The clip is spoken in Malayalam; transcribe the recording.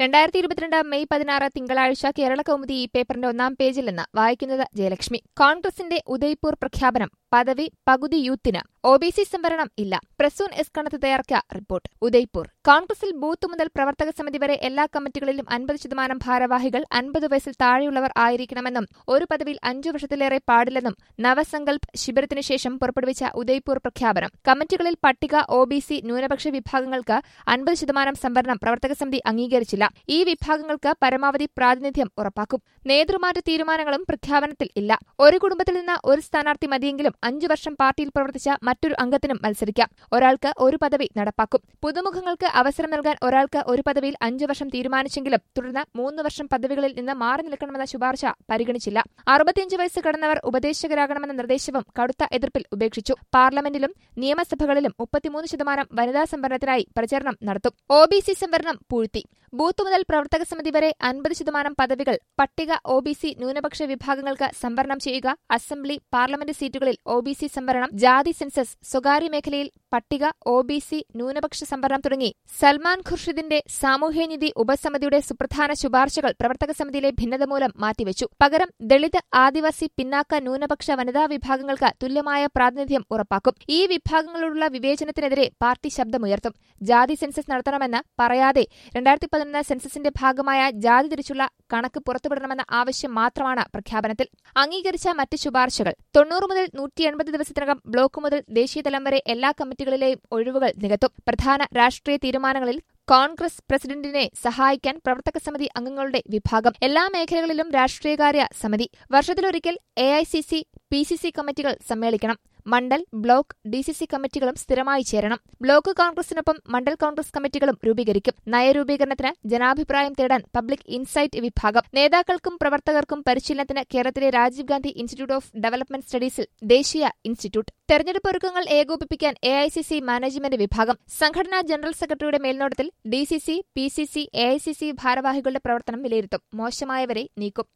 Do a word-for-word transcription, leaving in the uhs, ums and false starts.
രണ്ടായിരത്തി ഇരുപത്തിരണ്ട് മെയ് പതിനാറ് തിങ്കളാഴ്ച കേരളകൗമുദി ഈ പേപ്പറിന്റെ ഒന്നാം പേജിൽ നിന്ന് വായിക്കുന്നത് ജയലക്ഷ്മി. കോൺഗ്രസിന്റെ ഉദയ്പൂർ പ്രഖ്യാപനം. പദവി പകുതി യൂത്തിന്. ഒ ബി സി സംവരണം ഇല്ല. പ്രസൂൺ എസ് കണത്ത് തയ്യാറാക്കിയ റിപ്പോർട്ട്. ഉദയ്പൂർ. കോൺഗ്രസിൽ ബൂത്ത് മുതൽ പ്രവർത്തക സമിതി വരെ എല്ലാ കമ്മിറ്റികളിലും അൻപത് ശതമാനം ഭാരവാഹികൾ അൻപത് വയസ്സിൽ താഴെയുള്ളവർ ആയിരിക്കണമെന്നും ഒരു പദവിയിൽ അഞ്ചു വർഷത്തിലേറെ പാടില്ലെന്നും നവസങ്കൽപ് ശിബിരത്തിനു ശേഷം പുറപ്പെടുവിച്ച ഉദയ്പൂർ പ്രഖ്യാപനം. കമ്മിറ്റികളിൽ പട്ടിക, ഒ ബി സി, ന്യൂനപക്ഷ വിഭാഗങ്ങൾക്ക് അൻപത് ശതമാനം സംവരണം പ്രവർത്തക സമിതി അംഗീകരിച്ചില്ല. ഈ വിഭാഗങ്ങൾക്ക് പരമാവധി പ്രാതിനിധ്യം ഉറപ്പാക്കും. നേതൃമാറ്റ തീരുമാനങ്ങളും പ്രഖ്യാപനത്തിൽ ഇല്ല. ഒരു കുടുംബത്തിൽ നിന്ന് ഒരു സ്ഥാനാർത്ഥി മതിയെങ്കിലും അഞ്ചു വർഷം പാർട്ടിയിൽ പ്രവർത്തിച്ച മറ്റൊരു അംഗത്തിനും മത്സരിക്കാം. ഒരാൾക്ക് ഒരു പദവി നടപ്പാക്കും. പുതുമുഖങ്ങൾക്ക് അവസരം നൽകാൻ ഒരാൾക്ക് ഒരു പദവിയിൽ അഞ്ചു വർഷം തീരുമാനിച്ചെങ്കിലും തുടർന്ന് മൂന്ന് വർഷം പദവികളിൽ നിന്ന് മാറി നിൽക്കണമെന്ന ശുപാർശ പരിഗണിച്ചില്ല. അറുപത്തിയഞ്ച് വയസ്സ് കടന്നവർ ഉപദേശകരാകണമെന്ന നിർദ്ദേശവും കടുത്ത എതിർപ്പിൽ ഉപേക്ഷിച്ചു. പാർലമെന്റിലും നിയമസഭകളിലും മുപ്പത്തിമൂന്ന് ശതമാനം വനിതാ സംവരണത്തിനായി പ്രചരണം നടത്തും. ഒ ബി സി സംവരണം പൂഴ്ത്തി. ബൂത്ത് മുതൽ പ്രവർത്തക സമിതി വരെ അൻപത് ശതമാനം പദവികൾ പട്ടിക, ഒ ബി സി, ന്യൂനപക്ഷ വിഭാഗങ്ങൾക്ക് സംവരണം ചെയ്യുക. അസംബ്ലി, പാർലമെന്റ് സീറ്റുകളിൽ ഒ ബി സി സംവരണം. ജാതി സെൻസസ്. സ്വകാര്യ മേഖലയിൽ പട്ടിക, ഒ ബി സി, ന്യൂനപക്ഷ സംവരണം തുടങ്ങി സൽമാൻ ഖുർഷിദിന്റെ സാമൂഹ്യനീതി ഉപസമിതിയുടെ സുപ്രധാന ശുപാർശകൾ പ്രവർത്തക സമിതിയിലെ ഭിന്നത മൂലം മാറ്റിവെച്ചു. പകരം ദളിത്, ആദിവാസി, പിന്നാക്ക, ന്യൂനപക്ഷ, വനിതാ വിഭാഗങ്ങൾക്ക് തുല്യമായ പ്രാതിനിധ്യം ഉറപ്പാക്കും. ഈ വിഭാഗങ്ങളോടുള്ള വിവേചനത്തിനെതിരെ പാർട്ടി ശബ്ദമുയർത്തും. ജാതി സെൻസസ് നടത്തണമെന്ന് പറയാതെ രണ്ടായിരത്തി പതിനൊന്ന് സെൻസസിന്റെ ഭാഗമായ ജാതി തിരിച്ചുള്ള കണക്ക് പുറത്തുവിടണമെന്ന ആവശ്യം മാത്രമാണ് പ്രഖ്യാപനത്തിൽ. അംഗീകരിച്ച മറ്റ് ശുപാർശകൾ. തൊണ്ണൂറ് മുതൽ നൂറ്റി എൺപത് ദിവസത്തിനകം ബ്ലോക്ക് മുതൽ ദേശീയതലം വരെ എല്ലാ കമ്മിറ്റികളിലെയും ഒഴിവുകൾ നികത്തും. പ്രധാന രാഷ്ട്രീയ തീരുമാനങ്ങളിൽ കോൺഗ്രസ് പ്രസിഡന്റിനെ സഹായിക്കാൻ പ്രവർത്തക സമിതി അംഗങ്ങളുടെ വിഭാഗം. എല്ലാ മേഖലകളിലും രാഷ്ട്രീയകാര്യ സമിതി. വർഷത്തിലൊരിക്കൽ A I C C, P C C കമ്മിറ്റികൾ സമ്മേളിക്കണം. Mandal, block, D C C കമ്മിറ്റികളും സ്ഥിരമായി ചേരണം. ബ്ലോക്ക് കോൺഗ്രസിനൊപ്പം മണ്ഡൽ കോൺഗ്രസ് കമ്മിറ്റികളും രൂപീകരിക്കും. നയരൂപീകരണത്തിന് ജനാഭിപ്രായം തേടാൻ പബ്ലിക് ഇൻസൈറ്റ് വിഭാഗം. നേതാക്കൾക്കും പ്രവർത്തകർക്കും പരിശീലനത്തിന് കേരളത്തിലെ Rajiv Gandhi institute of development സ്റ്റഡീസിൽ ദേശീയ ഇൻസ്റ്റിറ്റ്യൂട്ട്. തെരഞ്ഞെടുപ്പ് ഒരുക്കങ്ങൾ ഏകോപിപ്പിക്കാൻ A I C C management വിഭാഗം. സംഘടനാ ജനറൽ സെക്രട്ടറിയുടെ മേൽനോട്ടത്തിൽ D C C, P C C, A I C C ഭാരവാഹികളുടെ പ്രവർത്തനം വിലയിരുത്തും. മോശമായവരെ നീക്കും.